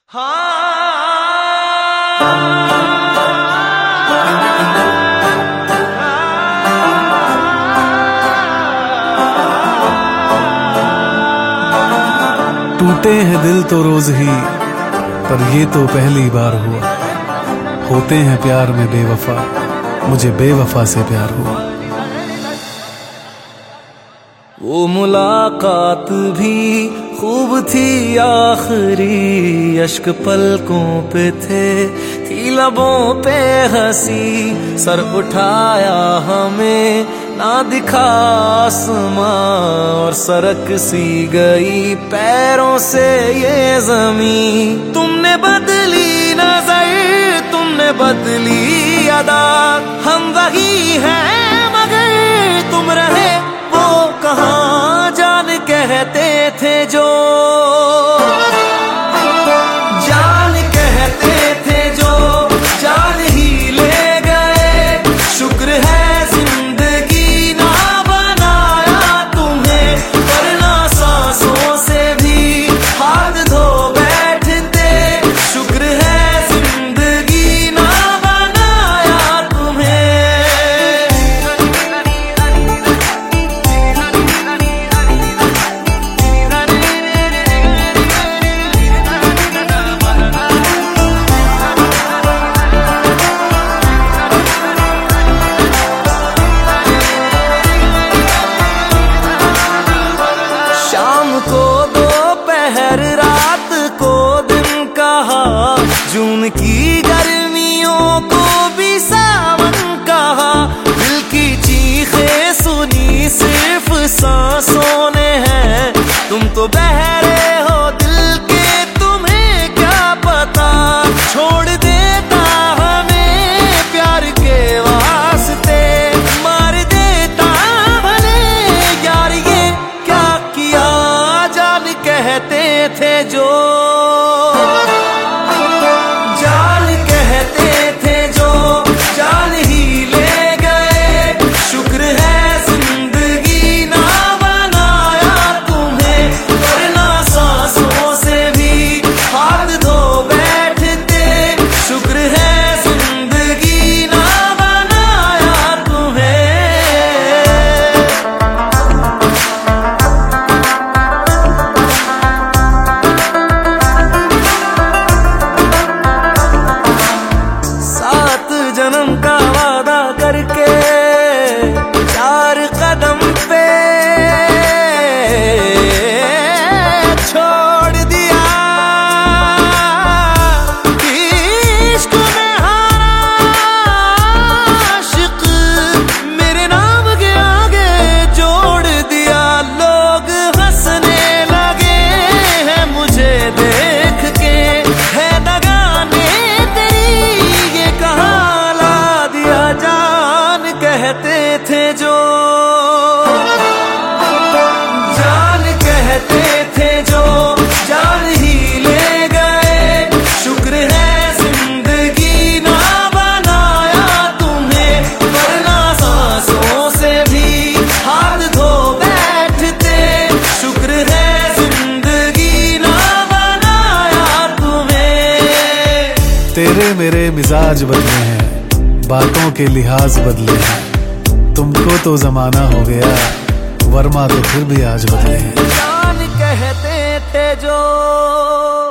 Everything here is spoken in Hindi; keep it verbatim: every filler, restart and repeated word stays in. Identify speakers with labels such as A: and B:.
A: टूटे हैं दिल तो रोज ही, पर ये तो पहली बार हुआ। होते हैं प्यार में बेवफा, मुझे बेवफा से प्यार हुआ।
B: वो मुलाकात भी खूब थी आखिरी, अश्क पलकों पे थे, थी लबों पे हंसी। सर उठाया हमें ना दिखा आसमां, और सरक सी गई पैरों से ये ज़मीं। तुमने बदली नजर, तुमने बदली अदा, हम वही हैं मगर तुम रहे वो कहाँ। जान कहते थे जो, जान कहते थे जो, जान ही ले गए। शुक्र है जिंदगी ना बनाया तुम्हें, वरना सांसों से भी हाथ धो बैठते। शुक्र है जिंदगी ना बनाया तुम्हें। रात को दिन कहा, जून की गर्मियों को भी सावन कहा। दिल की चीखें सुनी सिर्फ सांसों ने हैं, तुम तो बहरे हो दिल के, तुम्हें क्या पता। छोड़ देता हमें प्यार के वास्ते, मार देता भले यार ये क्या किया। जान कहते थे जो, जान कहते थे जो, जान ही ले गए। शुक्र है जिंदगी ना बनाया तुम्हें, वरना सांसों से भी हाथ धो बैठते। शुक्र है जिंदगी ना बनाया तुम्हें। जन्म का वादा करके चार कदम पे छोड़ दिया। इश्क में हारा आशिक मेरे नाम के आगे जोड़ दिया। लोग हंसने लगे हैं मुझे देख के, है दगाने तेरी ये कहा। जान कहते थे जो, जान कहते थे जो, जान ही ले गए। शुक्र है जिंदगी ना बनाया तुम्हें, वरना सांसों से भी हाथ धो बैठते। शुक्र है जिंदगी ना बनाया तुम्हें।
A: तेरे मेरे मिजाज बदले हैं, बातों के लिहाज बदले हैं। तुमको तो जमाना हो गया, वर्मा तो फिर भी आज बदले हैं।
B: जान कहते थे जो।